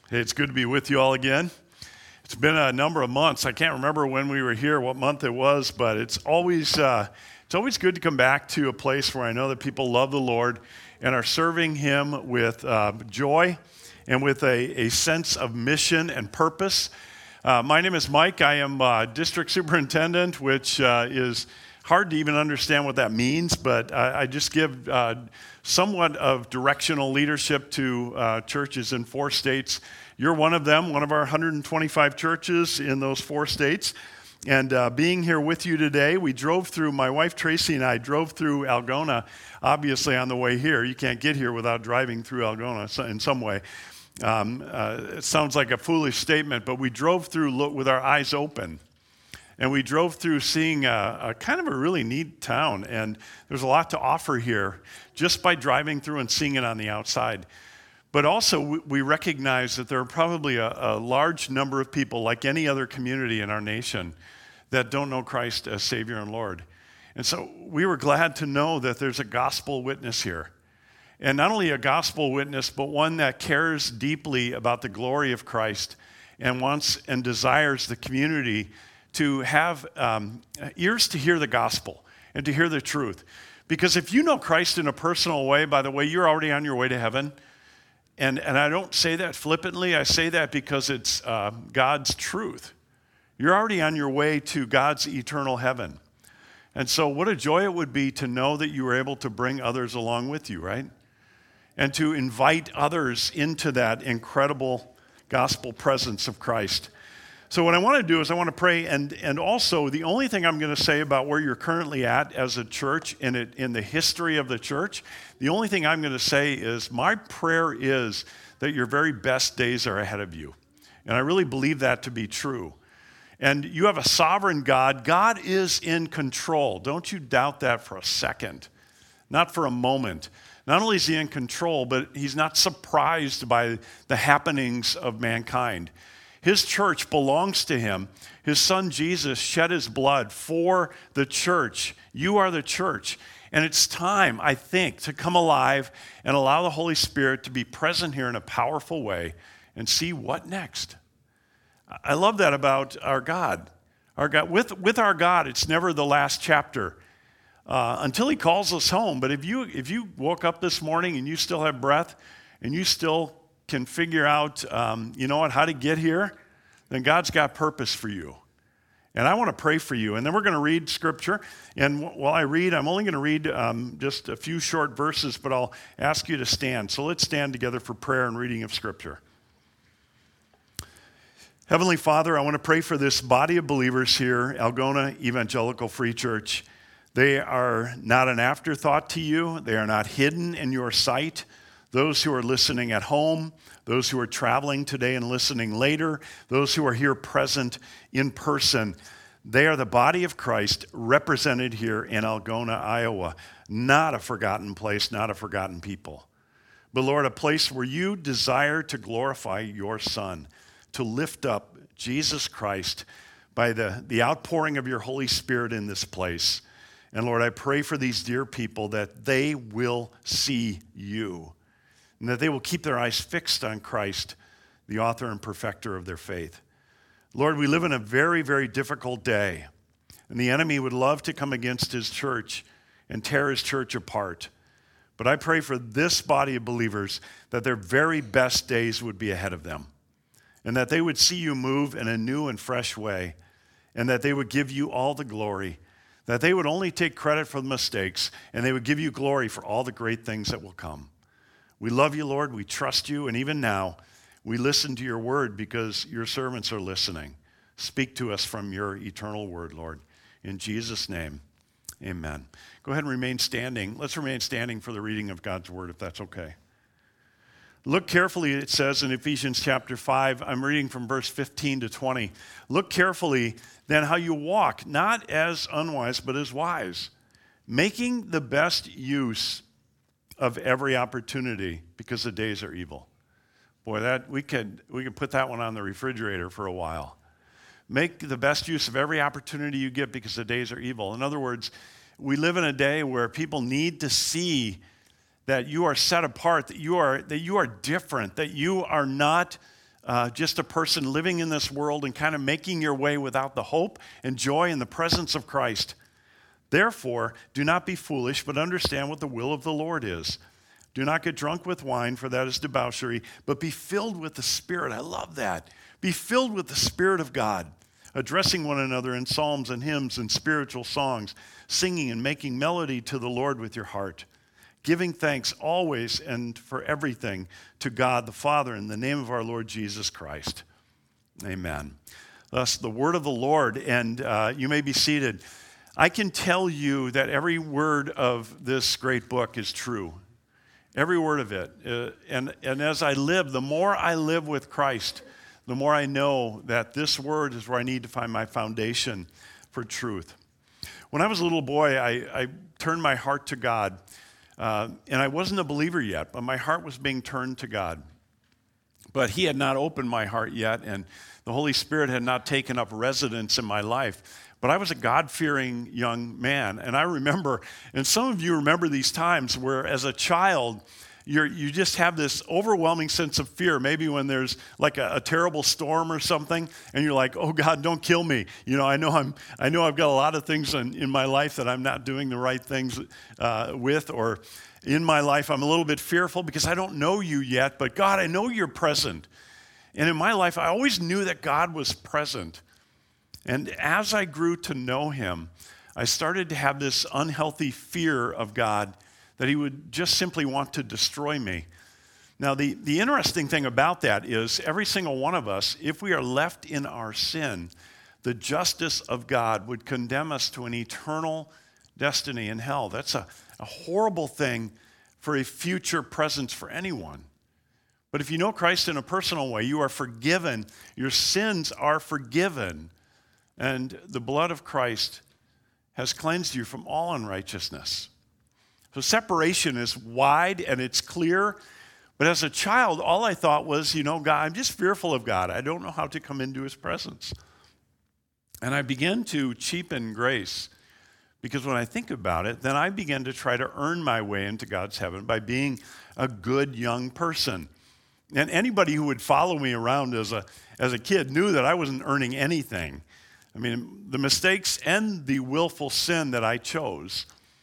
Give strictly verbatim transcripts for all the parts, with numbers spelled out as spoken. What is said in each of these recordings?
Hey, it's good to be with you all again. It's been a number of months. I can't remember when we were here, what month it was, but it's always uh, it's always good to come back to a place where I know that people love the Lord and are serving Him with uh, joy and with a, a sense of mission and purpose. Uh, my name is Mike. I am uh, district superintendent, which uh, is hard to even understand what that means, but I, I just give uh, somewhat of directional leadership to uh, churches in four states. You're one of them, one of our one hundred twenty-five churches in those four states. And uh, being here with you today, we drove through, my wife Tracy and I drove through Algona, obviously on the way here. You can't get here without driving through Algona in some way. Um, uh, it sounds like a foolish statement, but we drove through look, with our eyes open. And we drove through seeing a, a kind of a really neat town. And there's a lot to offer here just by driving through and seeing it on the outside. But also, we, we recognize that there are probably a, a large number of people, like any other community in our nation, that don't know Christ as Savior and Lord. And so we were glad to know that there's a gospel witness here. And not only a gospel witness, but one that cares deeply about the glory of Christ and wants and desires the community to have um, ears to hear the gospel and to hear the truth. Because if you know Christ in a personal way, by the way, you're already on your way to heaven. And, and I don't say that flippantly. I say that because it's uh, God's truth. You're already on your way to God's eternal heaven. And so what a joy it would be to know that you were able to bring others along with you, right? And to invite others into that incredible gospel presence of Christ. So what I want to do is I want to pray, and, and also the only thing I'm going to say about where you're currently at as a church in it, in the history of the church, the only thing I'm going to say is my prayer is that your very best days are ahead of you. And I really believe that to be true. And you have a sovereign God. God is in control. Don't you doubt that for a second. Not for a moment. Not only is he in control, but he's not surprised by the happenings of mankind. His church belongs to him. His son Jesus shed his blood for the church. You are the church. And it's time, I think, to come alive and allow the Holy Spirit to be present here in a powerful way and see what next. I love that about our God. Our God with, with our God, it's never the last chapter uh, until he calls us home. But if you, if you woke up this morning and you still have breath and you still can figure out, um, you know what, how to get here, then God's got purpose for you. And I want to pray for you. And then we're going to read Scripture. And while I read, I'm only going to read um, just a few short verses, but I'll ask you to stand. So let's stand together for prayer and reading of Scripture. Heavenly Father, I want to pray for this body of believers here, Algona Evangelical Free Church. They are not an afterthought to you. They are not hidden in your sight. Those who are listening at home, those who are traveling today and listening later, those who are here present in person, they are the body of Christ represented here in Algona, Iowa. Not a forgotten place, not a forgotten people. But Lord, a place where you desire to glorify your Son, to lift up Jesus Christ by the, the outpouring of your Holy Spirit in this place. And Lord, I pray for these dear people that they will see you. And that they will keep their eyes fixed on Christ, the author and perfecter of their faith. Lord, we live in a very, very difficult day, and the enemy would love to come against his church and tear his church apart. But I pray for this body of believers that their very best days would be ahead of them, and that they would see you move in a new and fresh way, and that they would give you all the glory, that they would only take credit for the mistakes, and they would give you glory for all the great things that will come. We love you, Lord. We trust you. And even now, we listen to your word because your servants are listening. Speak to us from your eternal word, Lord. In Jesus' name, amen. Go ahead and remain standing. Let's remain standing for the reading of God's word, if that's okay. Look carefully, it says in Ephesians chapter five, I'm reading from verse fifteen to twenty. Look carefully then how you walk, not as unwise, but as wise, making the best use of every opportunity, because the days are evil. Boy, that we could we could put that one on the refrigerator for a while. Make the best use of every opportunity you get because the days are evil. In other words, we live in a day where people need to see that you are set apart, that you are that you are different, that you are not uh, just a person living in this world and kind of making your way without the hope and joy and the presence of Christ. Therefore, do not be foolish, but understand what the will of the Lord is. Do not get drunk with wine, for that is debauchery, but be filled with the Spirit. I love that. Be filled with the Spirit of God, addressing one another in psalms and hymns and spiritual songs, singing and making melody to the Lord with your heart, giving thanks always and for everything to God the Father in the name of our Lord Jesus Christ. Amen. Thus, the word of the Lord, and uh, you may be seated. I can tell you that every word of this great book is true. Every word of it. Uh, and, and as I live, the more I live with Christ, the more I know that this word is where I need to find my foundation for truth. When I was a little boy, I, I turned my heart to God. Uh, and I wasn't a believer yet, but my heart was being turned to God. But he had not opened my heart yet, and the Holy Spirit had not taken up residence in my life. But I was a God-fearing young man, and I remember, and some of you remember these times where as a child, you're, you just have this overwhelming sense of fear, maybe when there's like a, a terrible storm or something, and you're like, oh God, don't kill me. You know, I know, I'm, I know I've got a lot of things in, in my life that I'm not doing the right things uh, with, or in my life I'm a little bit fearful because I don't know you yet, but God, I know you're present. And in my life, I always knew that God was present. And as I grew to know him, I started to have this unhealthy fear of God that he would just simply want to destroy me. Now, the, the interesting thing about that is every single one of us, if we are left in our sin, the justice of God would condemn us to an eternal destiny in hell. That's a, a horrible thing for a future presence for anyone. But if you know Christ in a personal way, you are forgiven. Your sins are forgiven. And the blood of Christ has cleansed you from all unrighteousness. So separation is wide and it's clear. But as a child, all I thought was, you know, God, I'm just fearful of God. I don't know how to come into his presence. And I began to cheapen grace. Because when I think about it, then I began to try to earn my way into God's heaven by being a good young person. And anybody who would follow me around as a, as a kid knew that I wasn't earning anything. I mean, the mistakes and the willful sin that I chose,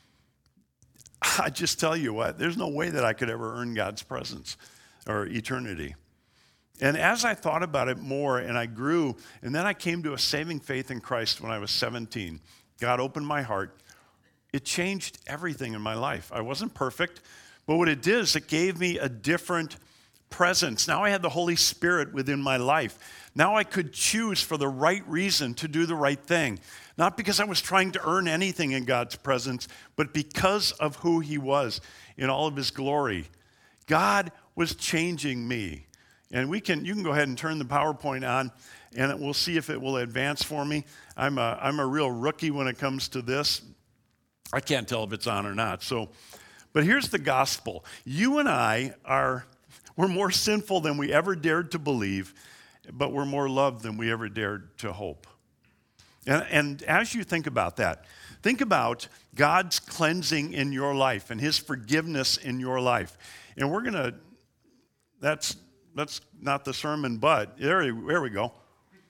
I just tell you what, there's no way that I could ever earn God's presence or eternity. And as I thought about it more and I grew, and then I came to a saving faith in Christ when I was seventeen. God opened my heart. It changed everything in my life. I wasn't perfect, but what it did is it gave me a different presence. Now I had the Holy Spirit within my life. Now I could choose for the right reason to do the right thing. Not because I was trying to earn anything in God's presence, but because of who he was in all of his glory. God was changing me. And we can, you can go ahead and turn the PowerPoint on, and we'll see if it will advance for me. I'm a, I'm a real rookie when it comes to this. I can't tell if it's on or not. So, but here's the gospel. You and I are, we're more sinful than we ever dared to believe, but we're more loved than we ever dared to hope. And, and as you think about that, think about God's cleansing in your life and his forgiveness in your life. And we're going to, that's that's not the sermon, but there, there we go.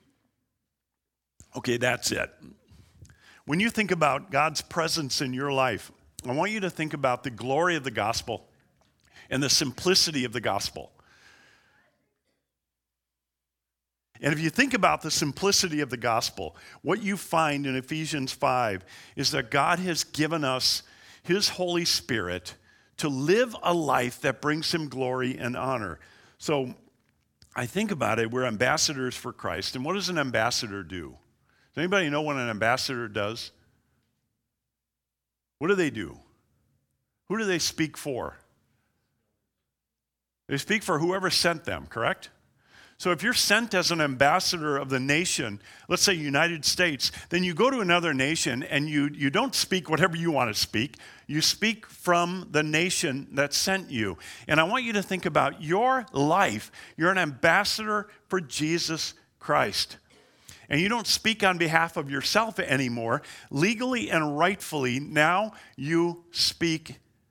Okay, that's it. When you think about God's presence in your life, I want you to think about the glory of the gospel and the simplicity of the gospel. And if you think about the simplicity of the gospel, what you find in Ephesians five is that God has given us his Holy Spirit to live a life that brings him glory and honor. So I think about it, we're ambassadors for Christ. And what does an ambassador do? Does anybody know what an ambassador does? What do they do? Who do they speak for? They speak for whoever sent them, correct? So if you're sent as an ambassador of the nation, let's say United States, then you go to another nation and you, you don't speak whatever you want to speak. You speak from the nation that sent you. And I want you to think about your life. You're an ambassador for Jesus Christ. And you don't speak on behalf of yourself anymore. Legally and rightfully, now you speak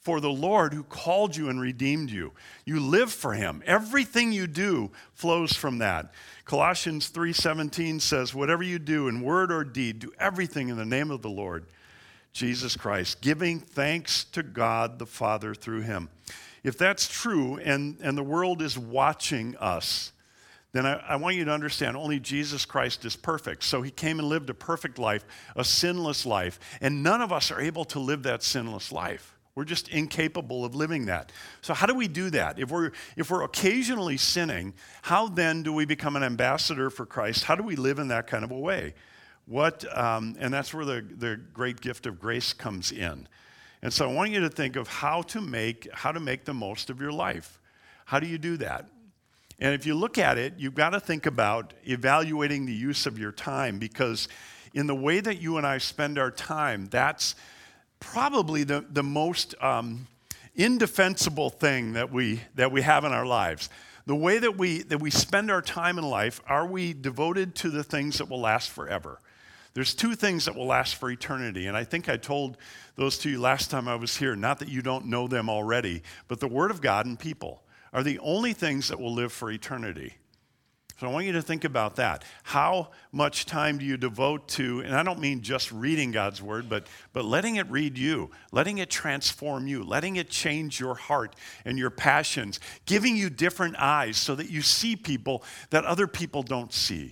for the Lord who called you and redeemed you. You live for him. Everything you do flows from that. Colossians three seventeen says, whatever you do in word or deed, do everything in the name of the Lord Jesus Christ, giving thanks to God the Father through him. If that's true and, and the world is watching us, then I, I want you to understand only Jesus Christ is perfect. So he came and lived a perfect life, a sinless life, and none of us are able to live that sinless life. We're just incapable of living that. So how do we do that? If we're, if we're occasionally sinning, how then do we become an ambassador for Christ? How do we live in that kind of a way? What, um, and that's where the, the great gift of grace comes in. And so I want you to think of how to make, how to make the most of your life. How do you do that? And if you look at it, you've got to think about evaluating the use of your time, because in the way that you and I spend our time, that's probably the, the most um, indefensible thing that we, that we have in our lives. The way that we, that we spend our time in life, are we devoted to the things that will last forever? There's two things that will last for eternity, and I think I told those to you last time I was here, not that you don't know them already, but the Word of God and people are the only things that will live for eternity. So I want you to think about that. How much time do you devote to, and I don't mean just reading God's Word, but, but letting it read you, letting it transform you, letting it change your heart and your passions, giving you different eyes so that you see people that other people don't see.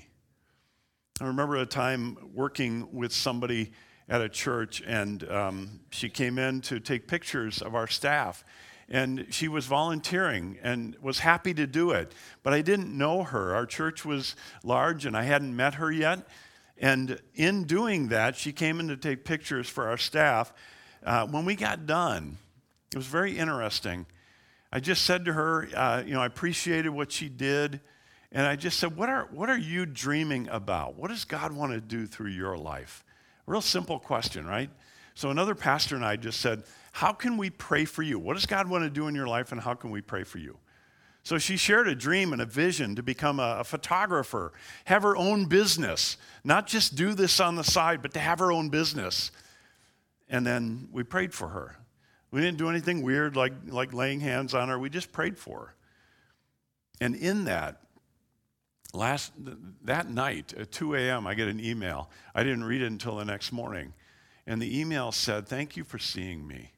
I remember a time working with somebody at a church, and um, she came in to take pictures of our staff. And she was volunteering and was happy to do it. But I didn't know her. Our church was large and I hadn't met her yet. And in doing that, she came in to take pictures for our staff. Uh, when we got done, it was very interesting. I just said to her, uh, you know, I appreciated what she did. And I just said, what are, what are you dreaming about? What does God want to do through your life? A real simple question, right? So another pastor and I just said, how can we pray for you? What does God want to do in your life, and how can we pray for you? So she shared a dream and a vision to become a, a photographer, have her own business, not just do this on the side, but to have her own business. And then we prayed for her. We didn't do anything weird like, like laying hands on her. We just prayed for her. And in that, last that night at two a.m., I get an email. I didn't read it until the next morning. And the email said, thank you for seeing me.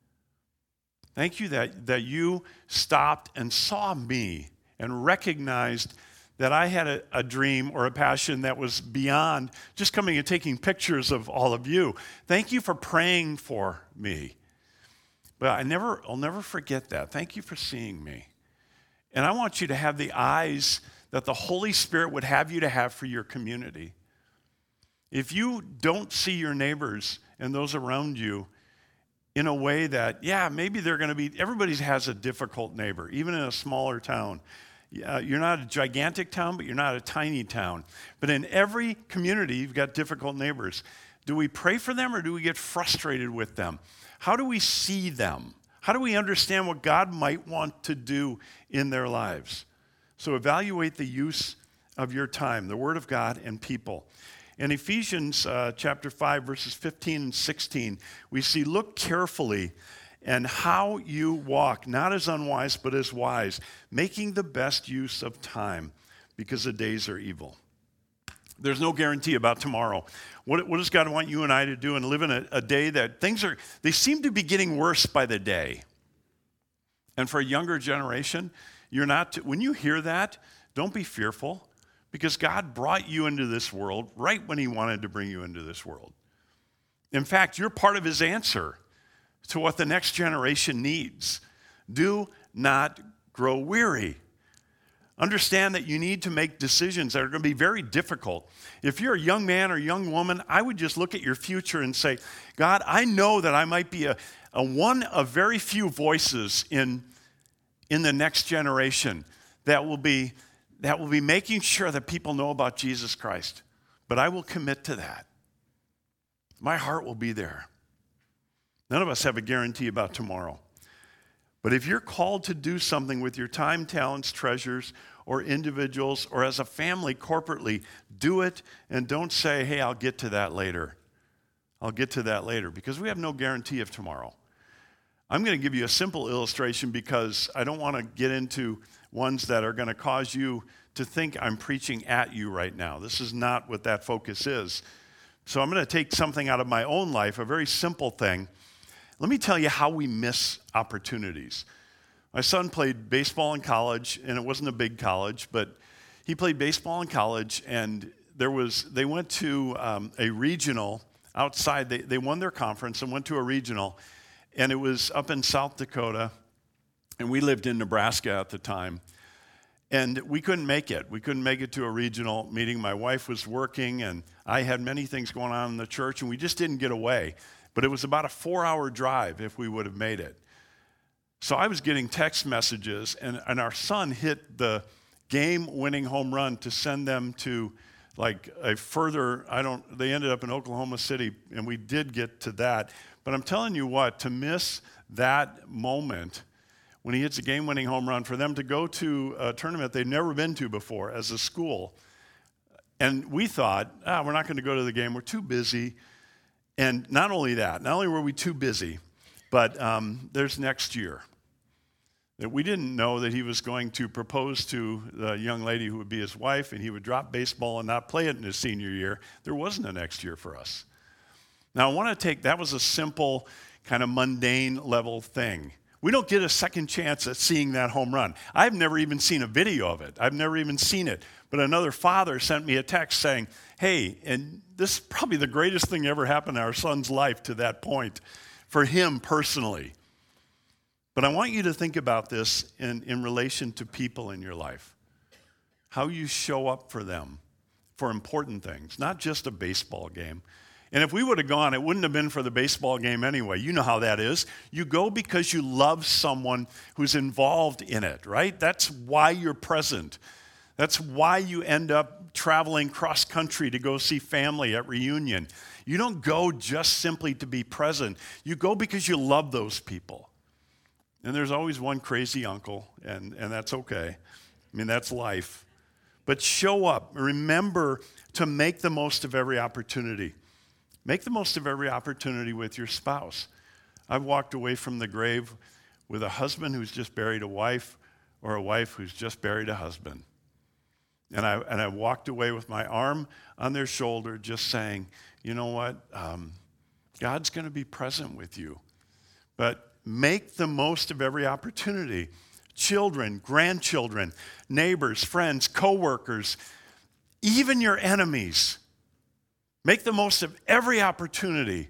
Thank you that, that you stopped and saw me and recognized that I had a, a dream or a passion that was beyond just coming and taking pictures of all of you. Thank you for praying for me. But I never, I'll never forget that. Thank you for seeing me. And I want you to have the eyes that the Holy Spirit would have you to have for your community. If you don't see your neighbors and those around you in a way that, yeah, maybe they're going to be, everybody has a difficult neighbor, even in a smaller town. Uh, you're not a gigantic town, but you're not a tiny town. But in every community, you've got difficult neighbors. Do we pray for them, or do we get frustrated with them? How do we see them? How do we understand what God might want to do in their lives? So evaluate the use of your time, the Word of God and people. In Ephesians uh, chapter five, verses fifteen and sixteen, we see, look carefully and how you walk, not as unwise, but as wise, making the best use of time, because the days are evil. There's no guarantee about tomorrow. What, what does God want you and I to do and live in a, a day that things are, they seem to be getting worse by the day. And for a younger generation, you're not, to, when you hear that, don't be fearful, because God brought you into this world right when he wanted to bring you into this world. In fact, you're part of his answer to what the next generation needs. Do not grow weary. Understand that you need to make decisions that are going to be very difficult. If you're a young man or young woman, I would just look at your future and say, God, I know that I might be a, a one of very few voices in, in the next generation that will be that will be making sure that people know about Jesus Christ. But I will commit to that. My heart will be there. None of us have a guarantee about tomorrow. But if you're called to do something with your time, talents, treasures, or individuals, or as a family corporately, do it, and don't say, hey, I'll get to that later. I'll get to that later, because we have no guarantee of tomorrow. I'm going to give you a simple illustration because I don't want to get into ones that are going to cause you to think I'm preaching at you right now. This is not what that focus is. So I'm going to take something out of my own life, a very simple thing. Let me tell you how we miss opportunities. My son played baseball in college, and it wasn't a big college, but he played baseball in college, and there was they went to um, a regional outside. They, they won their conference and went to a regional, and it was up in South Dakota, and we lived in Nebraska at the time. And we couldn't make it. We couldn't make it to a regional meeting. My wife was working, and I had many things going on in the church, and we just didn't get away. But it was about a four-hour drive if we would have made it. So I was getting text messages, and, and our son hit the game-winning home run to send them to, like, a further, I don't, they ended up in Oklahoma City, and we did get to that. But I'm telling you what, to miss that moment when he hits a game-winning home run, for them to go to a tournament they'd never been to before as a school. And we thought, ah, we're not going to go to the game. We're too busy. And not only that, not only were we too busy, but um, there's next year. That we didn't know that he was going to propose to the young lady who would be his wife, and he would drop baseball and not play it in his senior year. There wasn't a next year for us. Now, I want to take, that was a simple, kind of mundane level thing. We don't get a second chance at seeing that home run. I've never even seen a video of it. I've never even seen it. But another father sent me a text saying, hey, and this is probably the greatest thing ever happened in our son's life to that point, for him personally. But I want you to think about this in, in relation to people in your life. How you show up for them for important things, not just a baseball game. And if we would have gone, it wouldn't have been for the baseball game anyway. You know how that is. You go because you love someone who's involved in it, right? That's why you're present. That's why you end up traveling cross country to go see family at reunion. You don't go just simply to be present. You go because you love those people. And there's always one crazy uncle, and, and that's okay. I mean, that's life. But show up. Remember to make the most of every opportunity. Make the most of every opportunity with your spouse. I've walked away from the grave with a husband who's just buried a wife, or a wife who's just buried a husband. And I and I walked away with my arm on their shoulder just saying, you know what, um, God's going to be present with you. But make the most of every opportunity. Children, grandchildren, neighbors, friends, coworkers, even your enemies. Make the most of every opportunity.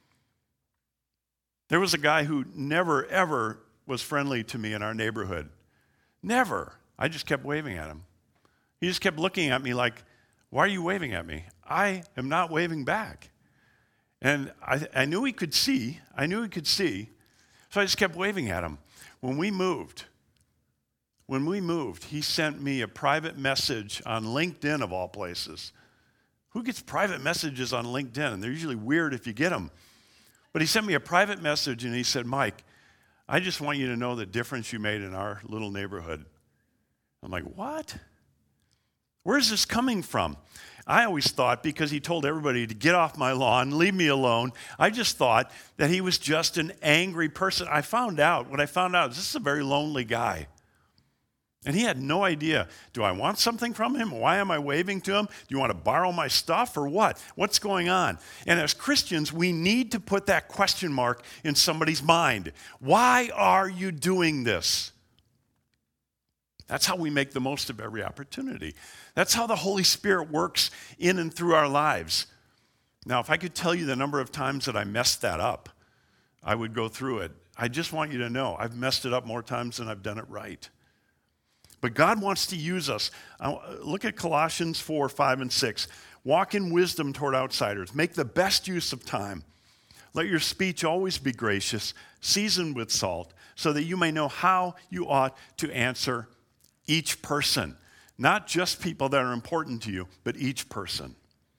There was a guy who never, ever was friendly to me in our neighborhood. Never. I just kept waving at him. He just kept looking at me like, why are you waving at me? I am not waving back. And I, I knew he could see. I knew he could see. So I just kept waving at him. When we moved, when we moved, he sent me a private message on LinkedIn of all places. Who gets private messages on LinkedIn? And they're usually weird if you get them. But he sent me a private message, and he said, Mike, I just want you to know the difference you made in our little neighborhood. I'm like, what? Where's this coming from? I always thought, because he told everybody to get off my lawn, leave me alone, I just thought that he was just an angry person. I found out, what I found out is this is a very lonely guy. And he had no idea, do I want something from him? Why am I waving to him? Do you want to borrow my stuff or what? What's going on? And as Christians, we need to put that question mark in somebody's mind. Why are you doing this? That's how we make the most of every opportunity. That's how the Holy Spirit works in and through our lives. Now, if I could tell you the number of times that I messed that up, I would go through it. I just want you to know I've messed it up more times than I've done it right. But God wants to use us. Look at Colossians four, five, and six. Walk in wisdom toward outsiders. Make the best use of time. Let your speech always be gracious, seasoned with salt, so that you may know how you ought to answer each person. Not just people that are important to you, but each person.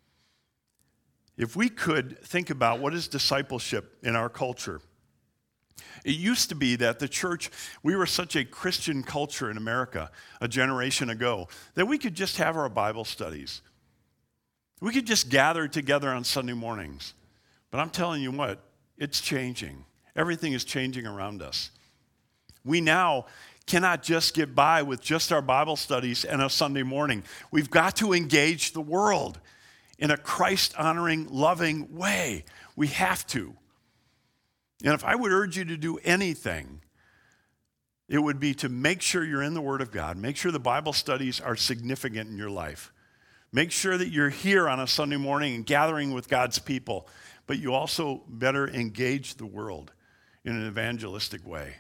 If we could think about what is discipleship in our culture, it used to be that the church, we were such a Christian culture in America a generation ago that we could just have our Bible studies. We could just gather together on Sunday mornings. But I'm telling you what, it's changing. Everything is changing around us. We now cannot just get by with just our Bible studies and a Sunday morning. We've got to engage the world in a Christ-honoring, loving way. We have to. And if I would urge you to do anything, it would be to make sure you're in the Word of God. Make sure the Bible studies are significant in your life. Make sure that you're here on a Sunday morning and gathering with God's people. But you also better engage the world in an evangelistic way.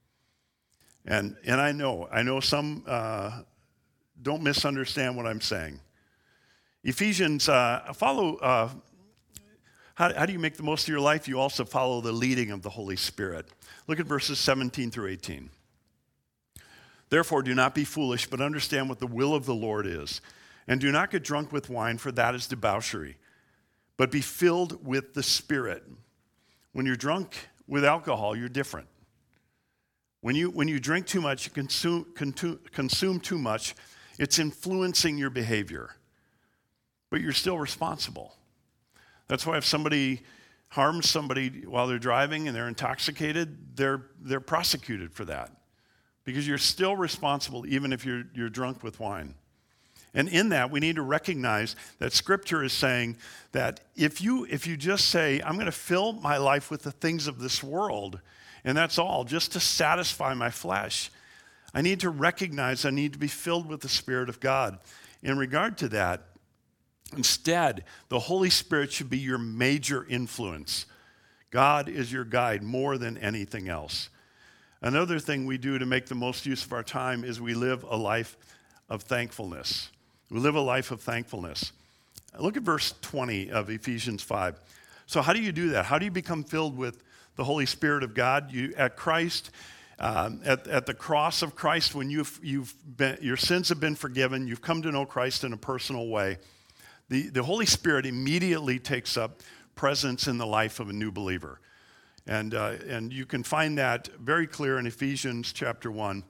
And, and I know, I know some uh, don't misunderstand what I'm saying. Ephesians, uh, follow, uh, how, how do you make the most of your life? You also follow the leading of the Holy Spirit. Look at verses seventeen through eighteen. Therefore, do not be foolish, but understand what the will of the Lord is. And do not get drunk with wine, for that is debauchery, but be filled with the Spirit. When you're drunk with alcohol, you're different. When you, when you drink too much, you consume, consume, consume too much, it's influencing your behavior. But you're still responsible. That's why if somebody harms somebody while they're driving and they're intoxicated, they're, they're prosecuted for that. Because you're still responsible even if you're, you're drunk with wine. And in that, we need to recognize that Scripture is saying that if you, if you just say, I'm going to fill my life with the things of this world, and that's all, just to satisfy my flesh, I need to recognize I need to be filled with the Spirit of God. In regard to that, instead, the Holy Spirit should be your major influence. God is your guide more than anything else. Another thing we do to make the most use of our time is we live a life of thankfulness. We live a life of thankfulness. Look at verse twenty of Ephesians five. So how do you do that? How do you become filled with the Holy Spirit of God? You, at Christ, um, at, at the cross of Christ, when you've, you've been, your sins have been forgiven, you've come to know Christ in a personal way, the, the Holy Spirit immediately takes up presence in the life of a new believer. And, uh, and you can find that very clear in Ephesians chapter one.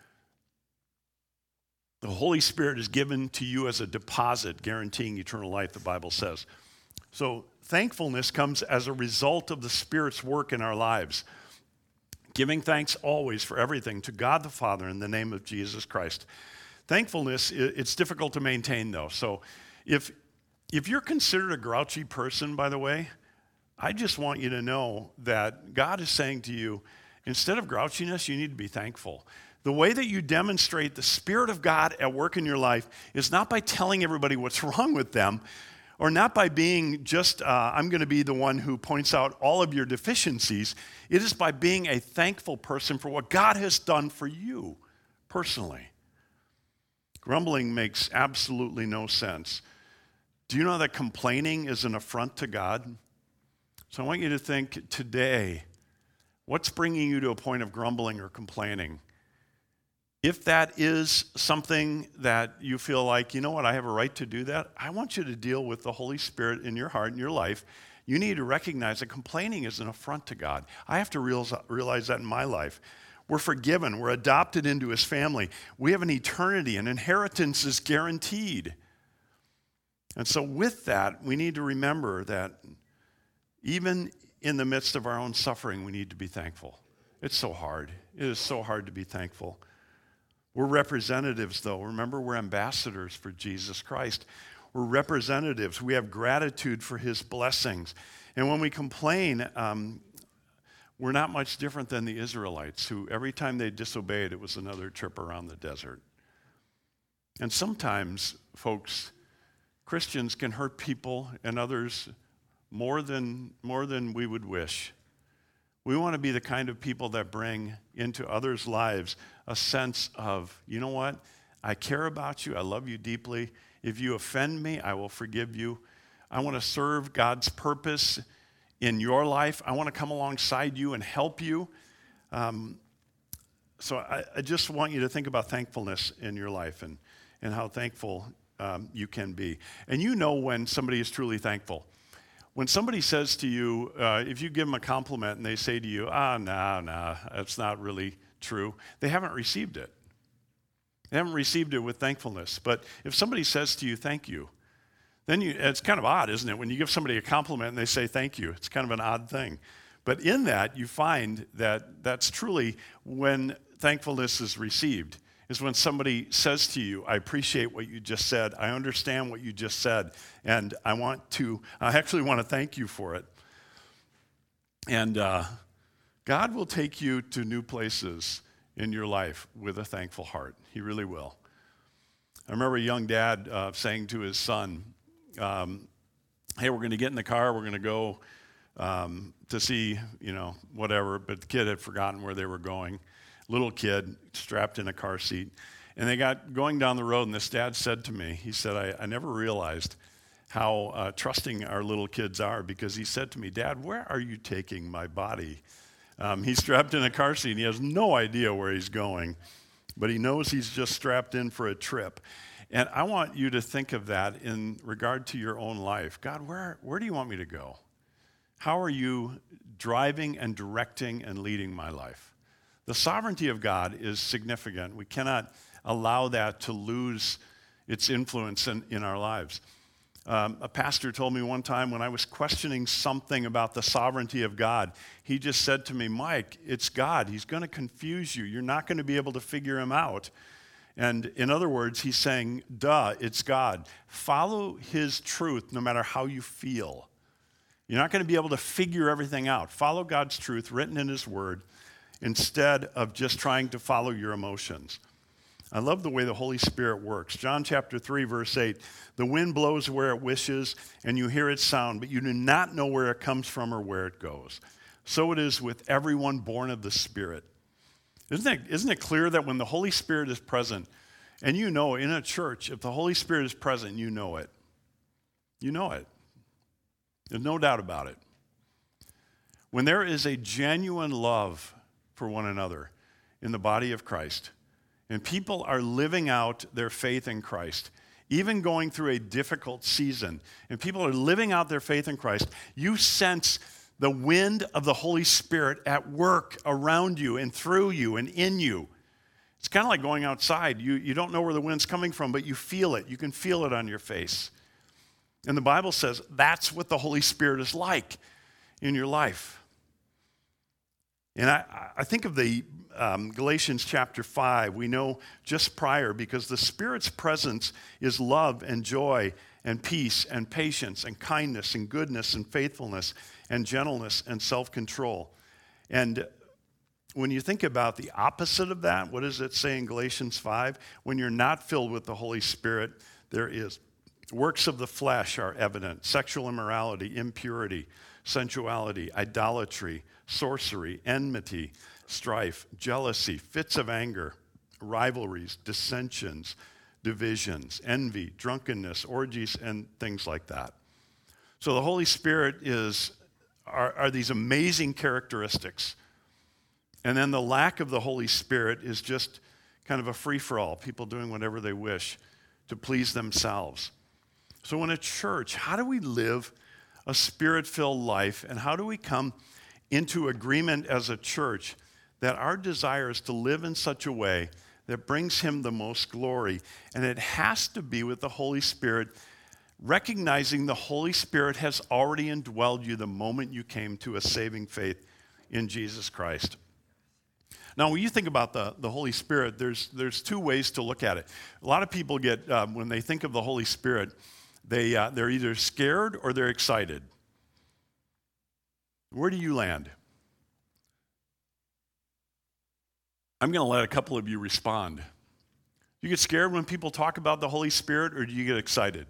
The Holy Spirit is given to you as a deposit, guaranteeing eternal life, the Bible says. So thankfulness comes as a result of the Spirit's work in our lives. Giving thanks always for everything to God the Father in the name of Jesus Christ. Thankfulness, it's difficult to maintain though. So if, if you're considered a grouchy person, by the way, I just want you to know that God is saying to you, instead of grouchiness, you need to be thankful. The way that you demonstrate the Spirit of God at work in your life is not by telling everybody what's wrong with them, or not by being just, uh, I'm going to be the one who points out all of your deficiencies. It is by being a thankful person for what God has done for you personally. Grumbling makes absolutely no sense. Do you know that complaining is an affront to God? So I want you to think today, what's bringing you to a point of grumbling or complaining? If that is something that you feel like, you know what, I have a right to do that, I want you to deal with the Holy Spirit in your heart and your life. You need to recognize that complaining is an affront to God. I have to realize that in my life. We're forgiven. We're adopted into His family. We have an eternity. An inheritance is guaranteed. And so with that, we need to remember that even in the midst of our own suffering, we need to be thankful. It's so hard. It is so hard to be thankful. We're representatives, though. Remember, we're ambassadors for Jesus Christ. We're representatives. We have gratitude for His blessings. And when we complain, um, we're not much different than the Israelites, who every time they disobeyed, it was another trip around the desert. And sometimes, folks, Christians can hurt people and others more than, more than we would wish. We want to be the kind of people that bring into others' lives a sense of, you know what? I care about you. I love you deeply. If you offend me, I will forgive you. I want to serve God's purpose in your life. I want to come alongside you and help you. Um, so I, I just want you to think about thankfulness in your life and, and how thankful um, you can be. And you know when somebody is truly thankful. When somebody says to you, uh, if you give them a compliment and they say to you, ah, no, no, that's not really true, they haven't received it. They haven't received it with thankfulness. But if somebody says to you, thank you, then you, it's kind of odd, isn't it? When you give somebody a compliment and they say thank you, it's kind of an odd thing. But in that, you find that that's truly when thankfulness is received, is when somebody says to you, I appreciate what you just said. I understand what you just said. And I want to, I actually want to thank you for it. And uh, God will take you to new places in your life with a thankful heart. He really will. I remember a young dad uh, saying to his son, um, hey, we're going to get in the car, we're going to go um, to see, you know, whatever, but the kid had forgotten where they were going. Little kid strapped in a car seat. And they got going down the road, and this dad said to me, he said, I, I never realized how uh, trusting our little kids are, because he said to me, Dad, where are you taking my body? Um, he's strapped in a car seat, and he has no idea where he's going, but he knows he's just strapped in for a trip. And I want you to think of that in regard to your own life. God, where, where do you want me to go? How are you driving and directing and leading my life? The sovereignty of God is significant. We cannot allow that to lose its influence in, in our lives. Um, a pastor told me one time when I was questioning something about the sovereignty of God, he just said to me, Mike, it's God. He's going to confuse you. You're not going to be able to figure him out. And in other words, he's saying, duh, it's God. Follow his truth no matter how you feel. You're not going to be able to figure everything out. Follow God's truth written in his word instead of just trying to follow your emotions. I love the way the Holy Spirit works. John chapter three, verse eight, the wind blows where it wishes, and you hear its sound, but you do not know where it comes from or where it goes. So it is with everyone born of the Spirit. Isn't it, isn't it clear that when the Holy Spirit is present, and you know in a church, if the Holy Spirit is present, you know it. You know it. There's no doubt about it. When there is a genuine love for one another in the body of Christ, and people are living out their faith in Christ, even going through a difficult season, and people are living out their faith in Christ, you sense the wind of the Holy Spirit at work around you and through you and in you. It's kind of like going outside. You, you don't know where the wind's coming from, but you feel it. You can feel it on your face. And the Bible says that's what the Holy Spirit is like in your life. And I, I think of the um, Galatians chapter five. We know just prior, because the Spirit's presence is love and joy and peace and patience and kindness and goodness and faithfulness and gentleness and self-control. And when you think about the opposite of that, what does it say in Galatians five? When you're not filled with the Holy Spirit, there is works of the flesh are evident: sexual immorality, impurity, sensuality, idolatry, sorcery, enmity, strife, jealousy, fits of anger, rivalries, dissensions, divisions, envy, drunkenness, orgies, and things like that. So the Holy Spirit is are, are these amazing characteristics. And then the lack of the Holy Spirit is just kind of a free-for-all, people doing whatever they wish to please themselves. So in a church, how do we live a Spirit-filled life, and how do we come into agreement as a church that our desire is to live in such a way that brings him the most glory? And it has to be with the Holy Spirit, recognizing the Holy Spirit has already indwelled you the moment you came to a saving faith in Jesus Christ. Now, when you think about the, the Holy Spirit, there's, there's two ways to look at it. A lot of people get, um, when they think of the Holy Spirit, they, uh, they're either scared or they're excited. Where do you land? I'm going to let a couple of you respond. You get scared when people talk about the Holy Spirit, or do you get excited?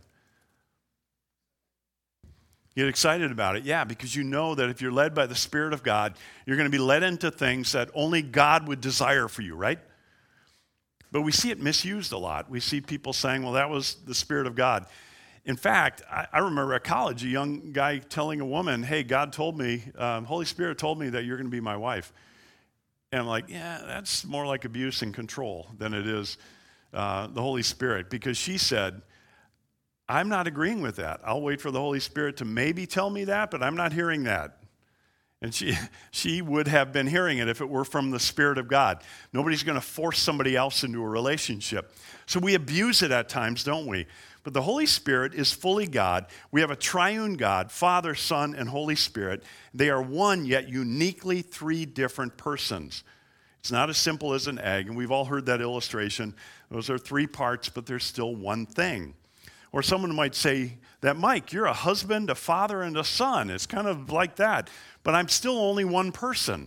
You get excited about it, yeah, because you know that if you're led by the Spirit of God, you're going to be led into things that only God would desire for you, right? But we see it misused a lot. We see people saying, well, that was the Spirit of God. In fact, I, I remember at college, a young guy telling a woman, hey, God told me, um, Holy Spirit told me that you're going to be my wife. And I'm like, yeah, that's more like abuse and control than it is uh, the Holy Spirit. Because she said, I'm not agreeing with that. I'll wait for the Holy Spirit to maybe tell me that, but I'm not hearing that. And she, she would have been hearing it if it were from the Spirit of God. Nobody's going to force somebody else into a relationship. So we abuse it at times, don't we? But the Holy Spirit is fully God. We have a triune God, Father, Son, and Holy Spirit. They are one, yet uniquely three different persons. It's not as simple as an egg, and we've all heard that illustration. Those are three parts, but there's still one thing. Or someone might say that, Mike, you're a husband, a father, and a son. It's kind of like that. But I'm still only one person,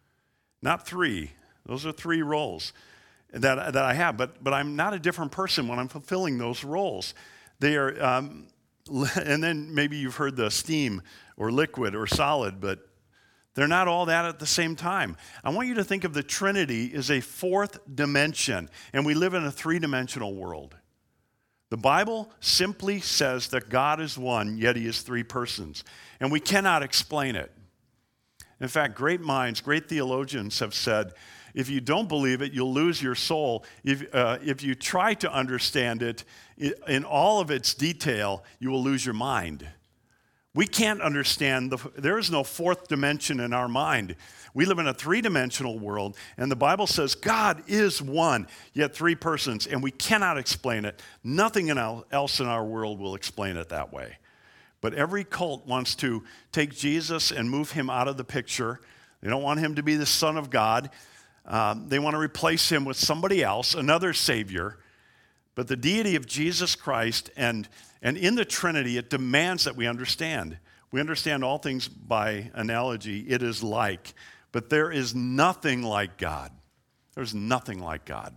not three. Those are three roles that, that I have. But, but I'm not a different person when I'm fulfilling those roles. They are, um, and then maybe you've heard the steam or liquid or solid, but they're not all that at the same time. I want you to think of the Trinity as a fourth dimension, and we live in a three-dimensional world. The Bible simply says that God is one, yet he is three persons, and we cannot explain it. In fact, great minds, great theologians have said, if you don't believe it, you'll lose your soul. If, uh, if you try to understand it in all of its detail, you will lose your mind. We can't understand, the, there is no fourth dimension in our mind. We live in a three-dimensional world, and the Bible says God is one, yet three persons, and we cannot explain it. Nothing else in our world will explain it that way. But every cult wants to take Jesus and move him out of the picture. They don't want him to be the Son of God. Um, they want to replace him with somebody else, another Savior. But the deity of Jesus Christ and, and in the Trinity, it demands that we understand. We understand all things by analogy. It is like. But there is nothing like God. There's nothing like God.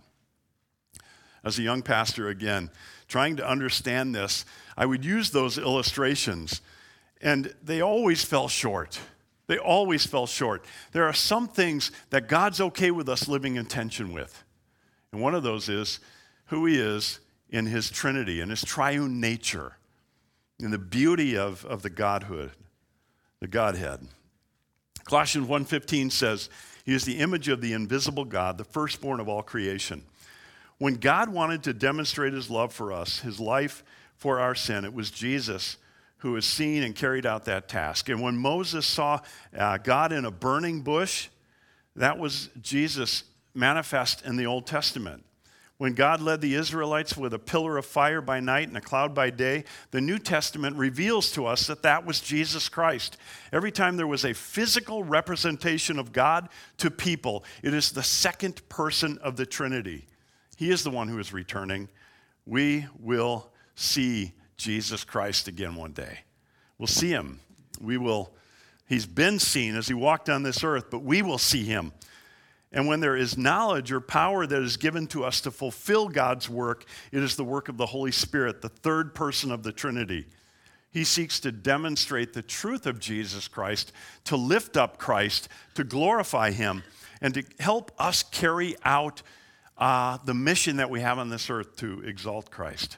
As a young pastor, again, trying to understand this, I would use those illustrations, and they always fell short. They always fell short. There are some things that God's okay with us living in tension with. And one of those is who he is in his Trinity, in his triune nature, in the beauty of, of the Godhood, the Godhead. Colossians one fifteen says, he is the image of the invisible God, the firstborn of all creation. When God wanted to demonstrate his love for us, his life for our sin, it was Jesus who has seen and carried out that task. And when Moses saw uh, God in a burning bush, that was Jesus manifest in the Old Testament. When God led the Israelites with a pillar of fire by night and a cloud by day, the New Testament reveals to us that that was Jesus Christ. Every time there was a physical representation of God to people, it is the second person of the Trinity. He is the one who is returning. We will see Jesus Christ again one day. We'll see him. We will, he's been seen as he walked on this earth, but we will see him. And when there is knowledge or power that is given to us to fulfill God's work, it is the work of the Holy Spirit, the third person of the Trinity. He seeks to demonstrate the truth of Jesus Christ, to lift up Christ, to glorify him, and to help us carry out uh, the mission that we have on this earth to exalt Christ.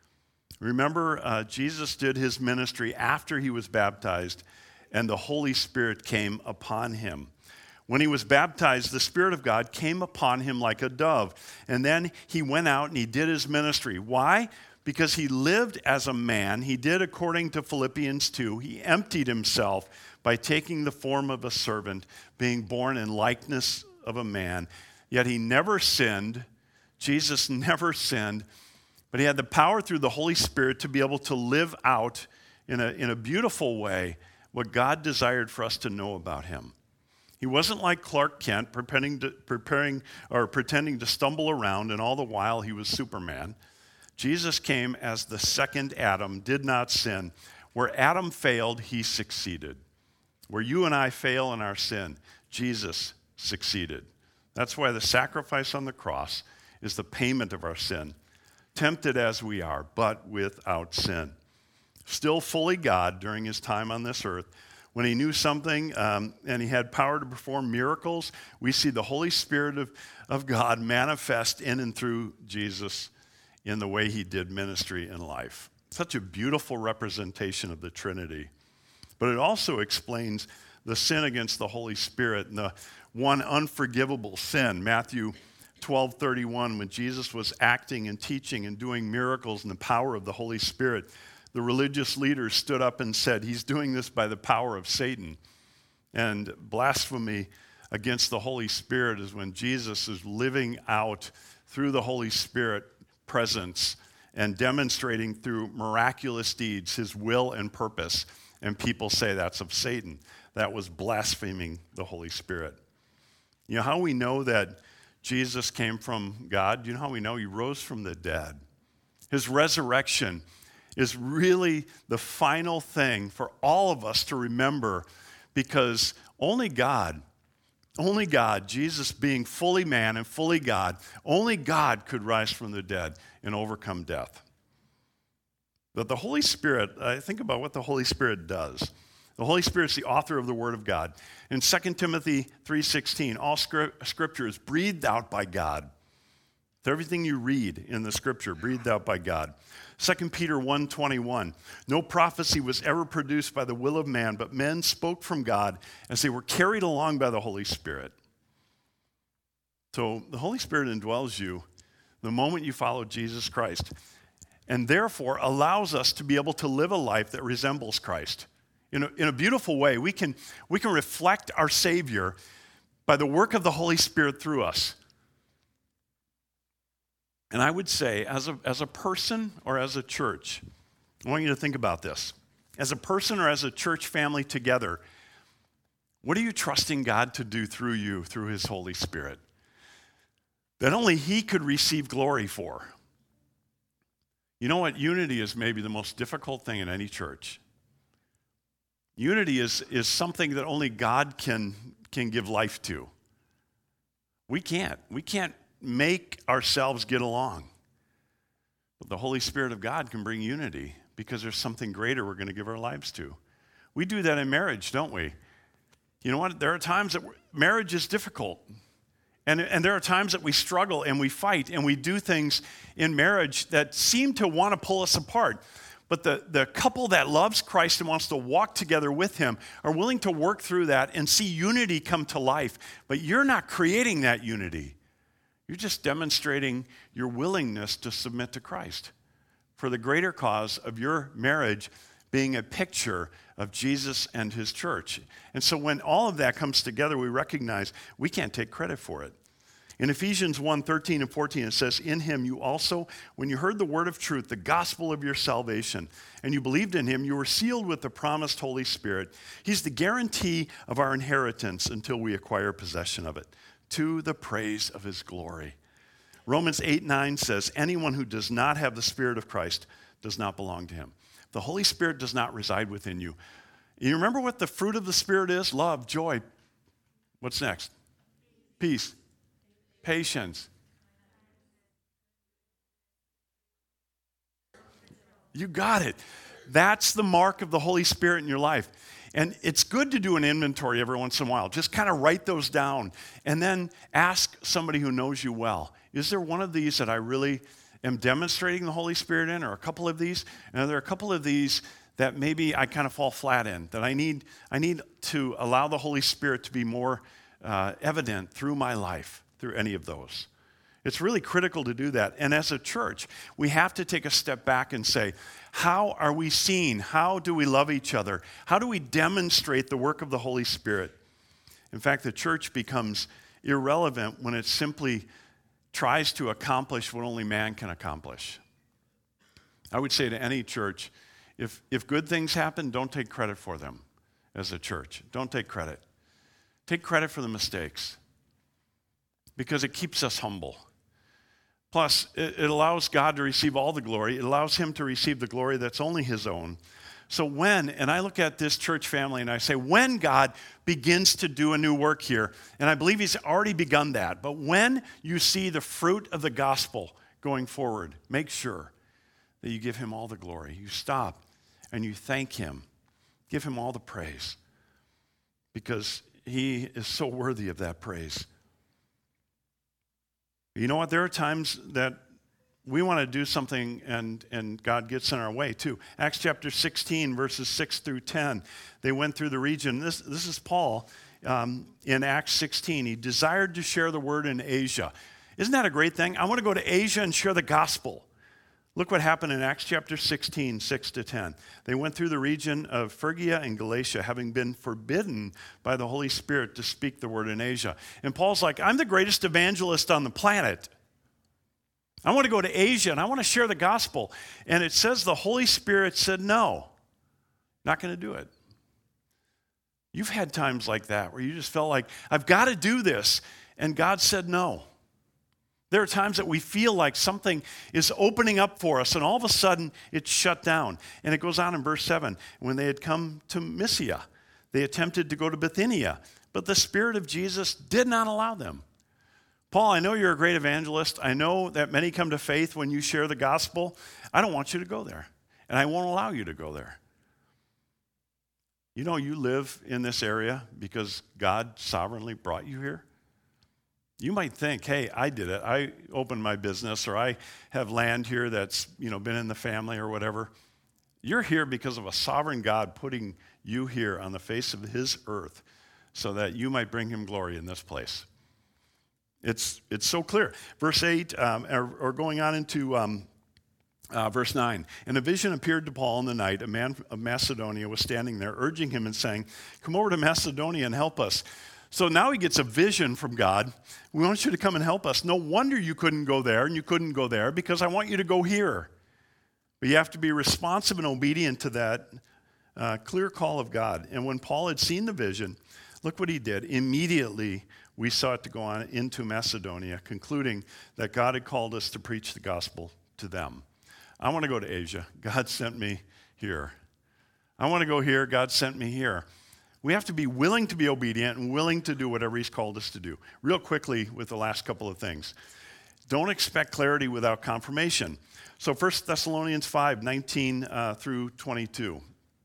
Remember, uh, Jesus did his ministry after he was baptized, and the Holy Spirit came upon him. When he was baptized, the Spirit of God came upon him like a dove. And then he went out and he did his ministry. Why? Because he lived as a man. He did according to Philippians two. He emptied himself by taking the form of a servant, being born in likeness of a man. Yet he never sinned. Jesus never sinned. But he had the power through the Holy Spirit to be able to live out in a, in a beautiful way what God desired for us to know about him. He wasn't like Clark Kent, pretending to, preparing or pretending to stumble around, and all the while he was Superman. Jesus came as the second Adam, did not sin. Where Adam failed, he succeeded. Where you and I fail in our sin, Jesus succeeded. That's why the sacrifice on the cross is the payment of our sin. Tempted as we are, but without sin. Still fully God during his time on this earth. When he knew something um, and he had power to perform miracles, we see the Holy Spirit of, of God manifest in and through Jesus in the way he did ministry and life. Such a beautiful representation of the Trinity. But it also explains the sin against the Holy Spirit and the one unforgivable sin. Matthew twelve thirty-one, when Jesus was acting and teaching and doing miracles in the power of the Holy Spirit, the religious leaders stood up and said, he's doing this by the power of Satan. And blasphemy against the Holy Spirit is when Jesus is living out through the Holy Spirit presence and demonstrating through miraculous deeds his will and purpose. And people say that's of Satan. That was blaspheming the Holy Spirit. You know how we know that Jesus came from God? You know how we know he rose from the dead? His resurrection is really the final thing for all of us to remember, because only God, only God, Jesus being fully man and fully God, only God could rise from the dead and overcome death. But the Holy Spirit, I think about what the Holy Spirit does. The Holy Spirit is the author of the Word of God. In Second Timothy three sixteen, all Scripture is breathed out by God. So everything you read in the Scripture, breathed out by God. Second Peter one twenty-one, no prophecy was ever produced by the will of man, but men spoke from God as they were carried along by the Holy Spirit. So the Holy Spirit indwells you the moment you follow Jesus Christ, and therefore allows us to be able to live a life that resembles Christ. In a, in a beautiful way, we can, we can reflect our Savior by the work of the Holy Spirit through us. And I would say, as a, as a person or as a church, I want you to think about this. As a person or as a church family together, what are you trusting God to do through you, through his Holy Spirit, that only he could receive glory for? You know what? Unity is maybe the most difficult thing in any church. Unity is, is something that only God can, can give life to. We can't. We can't make ourselves get along. But the Holy Spirit of God can bring unity because there's something greater we're going to give our lives to. We do that in marriage, don't we? You know what? There are times that marriage is difficult. And, and there are times that we struggle and we fight and we do things in marriage that seem to want to pull us apart. But the, the couple that loves Christ and wants to walk together with him are willing to work through that and see unity come to life. But you're not creating that unity. You're just demonstrating your willingness to submit to Christ for the greater cause of your marriage being a picture of Jesus and his church. And so when all of that comes together, we recognize we can't take credit for it. In Ephesians one, thirteen and fourteen, it says, in him you also, when you heard the word of truth, the gospel of your salvation, and you believed in him, you were sealed with the promised Holy Spirit. He's the guarantee of our inheritance until we acquire possession of it, to the praise of his glory. Romans eight, nine says, anyone who does not have the Spirit of Christ does not belong to him. The Holy Spirit does not reside within you. You remember what the fruit of the Spirit is? Love, joy. What's next? Peace. Patience. You got it. That's the mark of the Holy Spirit in your life. And it's good to do an inventory every once in a while. Just kind of write those down and then ask somebody who knows you well, is there one of these that I really am demonstrating the Holy Spirit in, or a couple of these? And are there a couple of these that maybe I kind of fall flat in, that I need, I need to allow the Holy Spirit to be more uh, evident through my life, through any of those? It's really critical to do that. And as a church, we have to take a step back and say, how are we seen? How do we love each other? How do we demonstrate the work of the Holy Spirit? In fact, the church becomes irrelevant when it simply tries to accomplish what only man can accomplish. I would say to any church, if, if good things happen, don't take credit for them as a church. Don't take credit. Take credit for the mistakes, because it keeps us humble. Plus, it, it allows God to receive all the glory. It allows him to receive the glory that's only his own. So when, and I look at this church family and I say, when God begins to do a new work here, and I believe he's already begun that, but when you see the fruit of the gospel going forward, make sure that you give him all the glory. You stop and you thank him. Give him all the praise, because he is so worthy of that praise. You know what? There are times that we want to do something and, and God gets in our way too. Acts chapter sixteen, verses six through ten. They went through the region. This, this is Paul um, in Acts sixteen. He desired to share the word in Asia. Isn't that a great thing? I want to go to Asia and share the gospel. Look what happened in Acts chapter sixteen, six to ten. They went through the region of Phrygia and Galatia, having been forbidden by the Holy Spirit to speak the word in Asia. And Paul's like, I'm the greatest evangelist on the planet. I want to go to Asia and I want to share the gospel. And it says the Holy Spirit said, no, not going to do it. You've had times like that where you just felt like, I've got to do this. And God said no. There are times that we feel like something is opening up for us, and all of a sudden it's shut down. And it goes on in verse seven. When they had come to Mysia, they attempted to go to Bithynia, but the Spirit of Jesus did not allow them. Paul, I know you're a great evangelist. I know that many come to faith when you share the gospel. I don't want you to go there, and I won't allow you to go there. You know, you live in this area because God sovereignly brought you here. You might think, hey, I did it. I opened my business, or I have land here that's, you know, been in the family or whatever. You're here because of a sovereign God putting you here on the face of his earth so that you might bring him glory in this place. It's it's so clear. Verse eight, um, or, or going on into um, uh, verse nine. And a vision appeared to Paul in the night. A man of Macedonia was standing there, urging him and saying, come over to Macedonia and help us. So now he gets a vision from God. We want you to come and help us. No wonder you couldn't go there and you couldn't go there, because I want you to go here. But you have to be responsive and obedient to that uh, clear call of God. And when Paul had seen the vision, look what he did. Immediately we sought to go on into Macedonia, concluding that God had called us to preach the gospel to them. I want to go to Asia. God sent me here. I want to go here. God sent me here. We have to be willing to be obedient and willing to do whatever he's called us to do. Real quickly with the last couple of things. Don't expect clarity without confirmation. So First Thessalonians five, nineteen uh, through twenty-two.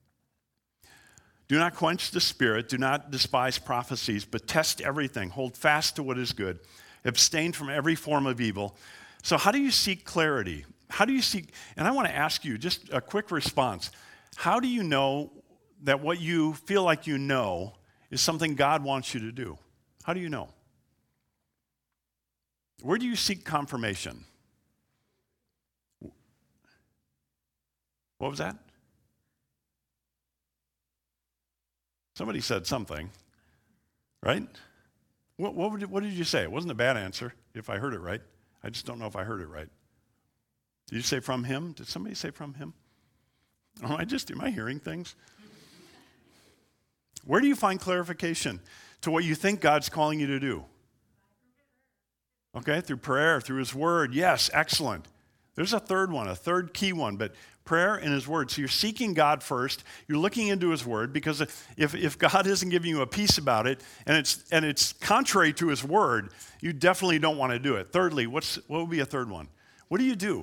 Do not quench the spirit. Do not despise prophecies, but test everything. Hold fast to what is good. Abstain from every form of evil. So how do you seek clarity? How do you seek, and I want to ask you just a quick response. How do you know that what you feel like you know is something God wants you to do? How do you know? Where do you seek confirmation? What was that? Somebody said something, right? What, what, would, what did you say? It wasn't a bad answer, if I heard it right. I just don't know if I heard it right. Did you say from him? Did somebody say from him? Oh, I just, am I hearing things? Where do you find clarification to what you think God's calling you to do? Okay, through prayer, through his word. Yes, excellent. There's a third one, a third key one, but prayer and his word. So you're seeking God first. You're looking into his word, because if, if God isn't giving you a peace about it and it's and it's contrary to his word, you definitely don't want to do it. Thirdly, what's what would be a third one? What do you do?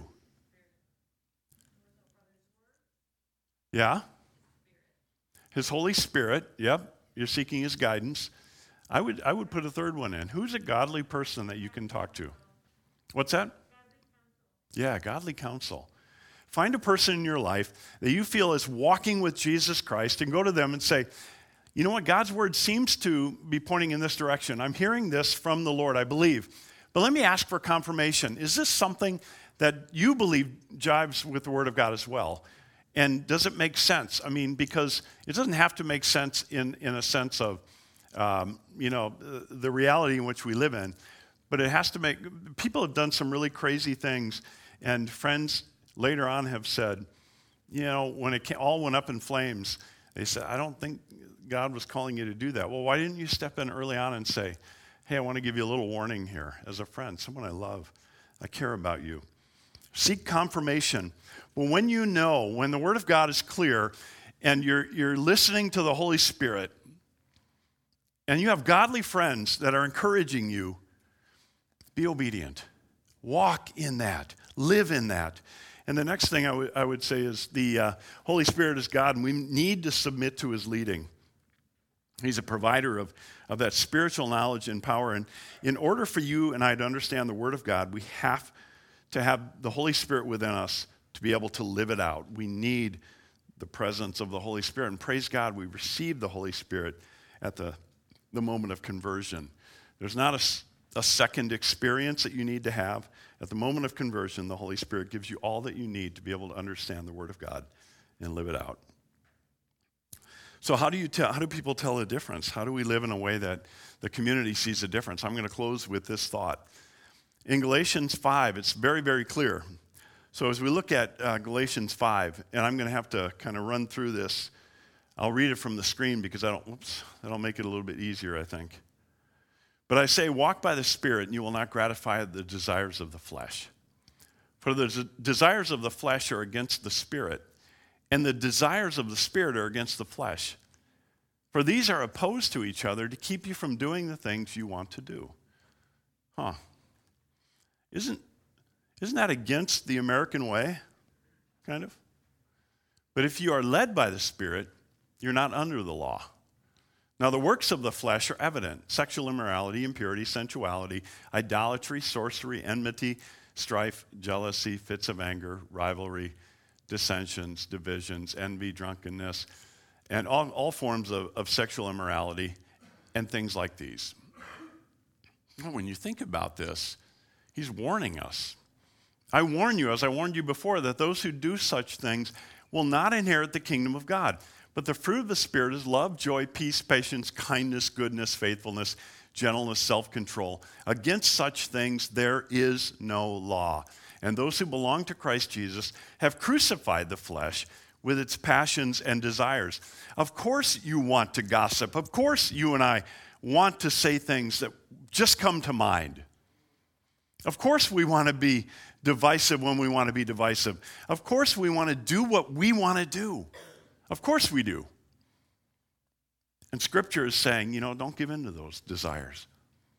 Yeah? His Holy Spirit. Yep. You're seeking his guidance. I would I would put a third one in. Who's a godly person that you can talk to? What's that? Yeah, godly counsel. Find a person in your life that you feel is walking with Jesus Christ and go to them and say, you know what, God's word seems to be pointing in this direction. I'm hearing this from the Lord, I believe. But let me ask for confirmation. Is this something that you believe jives with the word of God as well? And does it make sense? I mean, because it doesn't have to make sense in, in a sense of, um, you know, the, the reality in which we live in. But it has to make, people have done some really crazy things. And friends later on have said, you know, when it came, all went up in flames, they said, I don't think God was calling you to do that. Well, why didn't you step in early on and say, hey, I want to give you a little warning here as a friend, someone I love, I care about you. Seek confirmation. Well, when you know, when the word of God is clear and you're, you're listening to the Holy Spirit and you have godly friends that are encouraging you, be obedient. Walk in that. Live in that. And the next thing I, w- I would say is the uh, Holy Spirit is God, and we need to submit to his leading. He's a provider of, of that spiritual knowledge and power. And in order for you and I to understand the Word of God, we have to have the Holy Spirit within us to be able to live it out. We need the presence of the Holy Spirit. And praise God, we received the Holy Spirit at the, the moment of conversion. There's not a a second experience that you need to have. At the moment of conversion, the Holy Spirit gives you all that you need to be able to understand the Word of God and live it out. So how do you tell, how do people tell a difference? How do we live in a way that the community sees a difference? I'm going to close with this thought. In Galatians five, it's very, very clear. So as we look at uh, Galatians five, and I'm going to have to kind of run through this. I'll read it from the screen because I don't, whoops, that'll make it a little bit easier, I think. But I say, walk by the Spirit, and you will not gratify the desires of the flesh. For the des- desires of the flesh are against the Spirit, and the desires of the Spirit are against the flesh. For these are opposed to each other to keep you from doing the things you want to do. Huh. Isn't, isn't that against the American way, kind of? But if you are led by the Spirit, you're not under the law. Now, the works of the flesh are evident: sexual immorality, impurity, sensuality, idolatry, sorcery, enmity, strife, jealousy, fits of anger, rivalry, dissensions, divisions, envy, drunkenness, and all, all forms of, of sexual immorality and things like these. Well, when you think about this, he's warning us. I warn you, as I warned you before, that those who do such things will not inherit the kingdom of God. But the fruit of the Spirit is love, joy, peace, patience, kindness, goodness, faithfulness, gentleness, self-control. Against such things there is no law. And those who belong to Christ Jesus have crucified the flesh with its passions and desires. Of course you want to gossip. Of course you and I want to say things that just come to mind. Of course we want to be divisive when we want to be divisive. Of course we want to do what we want to do. Of course we do. And Scripture is saying, you know, don't give in to those desires.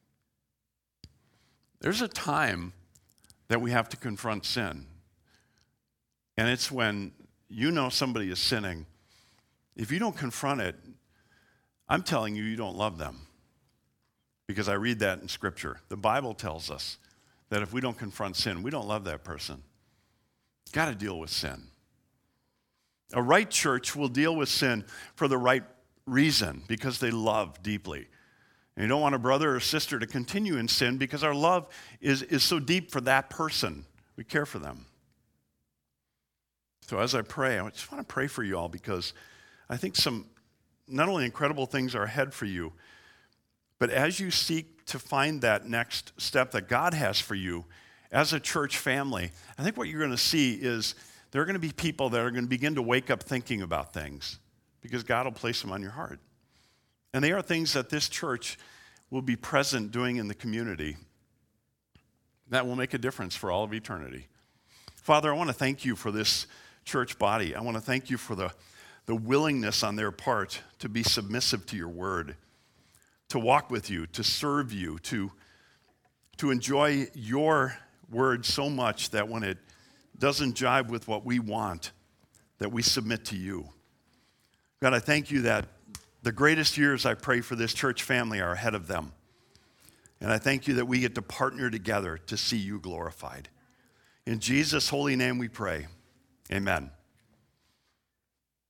There's a time that we have to confront sin. And it's when you know somebody is sinning. If you don't confront it, I'm telling you, you don't love them. Because I read that in Scripture. The Bible tells us that if we don't confront sin, we don't love that person. Got to deal with sin. A right church will deal with sin for the right reason, because they love deeply. And you don't want a brother or sister to continue in sin because our love is, is so deep for that person. We care for them. So as I pray, I just want to pray for you all, because I think some not only incredible things are ahead for you, but as you seek to find that next step that God has for you as a church family, I think what you're going to see is there are going to be people that are going to begin to wake up thinking about things, because God will place them on your heart. And they are things that this church will be present doing in the community that will make a difference for all of eternity. Father, I want to thank you for this church body. I want to thank you for the, the willingness on their part to be submissive to your word, to walk with you, to serve you, to, to enjoy your word so much that when it doesn't jive with what we want, that we submit to you. God, I thank you that the greatest years I pray for this church family are ahead of them. And I thank you that we get to partner together to see you glorified. In Jesus' holy name we pray. Amen.